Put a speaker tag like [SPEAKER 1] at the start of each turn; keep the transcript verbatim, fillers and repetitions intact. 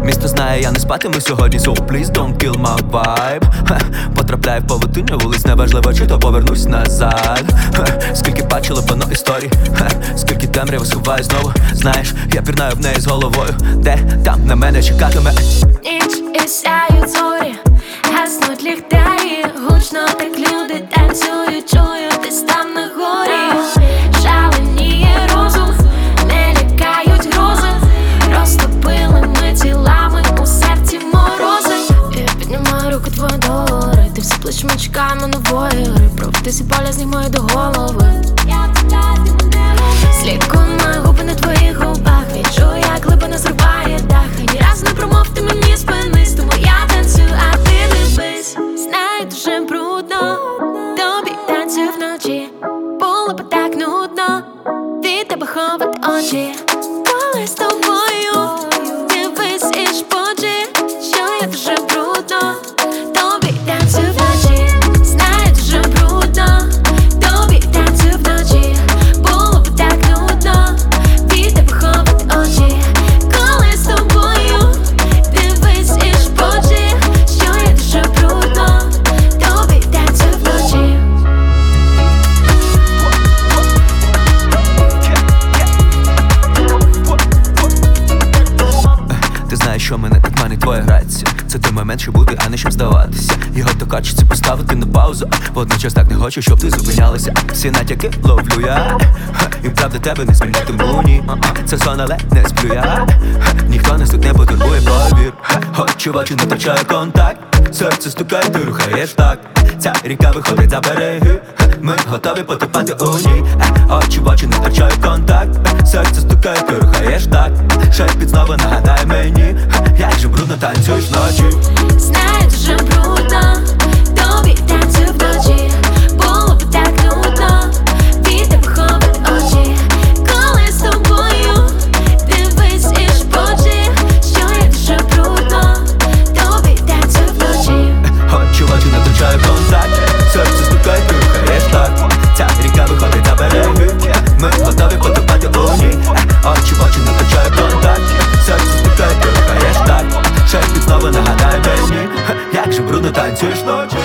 [SPEAKER 1] Місто знає, я не спатиму сьогодні, so please don't kill my vibe. Ха, потрапляю в павутиння вулиць, неважливо, чи то повернусь назад. Ха, скільки бачило воно історій, ха, скільки темряви сховаю знову. Знаєш, я пірнаю в неї з головою, де там на мене чекатиме.
[SPEAKER 2] Ніч і сяють зорі, гаснуть ліхтарі, гучно так люди танцюють, чую десь там на горі. Шаленіє розум, не лякають грози, розтопилими тілами у серці морози. Я піднімаю руку твої догори, ти все плечима чекаємо нової гри. Провтися поля знімаю до голови. Слідкуй мої губи на твоїх губах, відчую, як глибина зриває дах. І ні разу не промов ти мені спинись, тому я танцюю, а ти дивись. Знаю, дуже брудно, тобі танцюю вночі. Було б так нудно від тебе ховати очі. Коли з тобою дивись і шпочи, що я дуже брудно, тобі танцюю вночі. Знаю, дуже брудно, тобі танцюю вночі. Було б так нудно від тебе ховати очі. Коли з тобою дивись і шпочи, що я дуже брудно, тобі танцюю вночі.
[SPEAKER 1] Ти знаєш, що мене так манить твоя грація. Це той момент, щоб бути, а не щоб здаватися. Його то качеться поставити на паузу, водночас так не хочу, щоб ти зупинялася. Всі натяки ловлю я, і правда тебе не змінитиму, ні. Це сон, але не сплю я. Ніхто нас тут не потурбує, повір. Очі в очі не втрачаю контакт. Серце стукає, ти рухаєш так. Ця ріка виходить за береги, ми готові потопати у ній. Очі в очі не втрачаю контакт. Серце стукає, ти рухаєш так. Шепіт знову нагадай мені, як же брудно танцюєш вночі.
[SPEAKER 2] Знаю, дуже брудно, тобі танцюю вночі. Було б так нудно від тебе ховати очі. Коли з тобою дивись і шпочи, що я дуже брудно, тобі танцюю вночі.
[SPEAKER 1] Очі в очі не втрачаю контакт. Серце стукає, ти рухаєш так. Ця ріка виходить за береги, ми готові потопати у ній. Очі в очі не втрачаю контакт. Серце стукає, ти рухаєш так. Шепіт знову нагадай мені, як же брудно танцюєш вночі.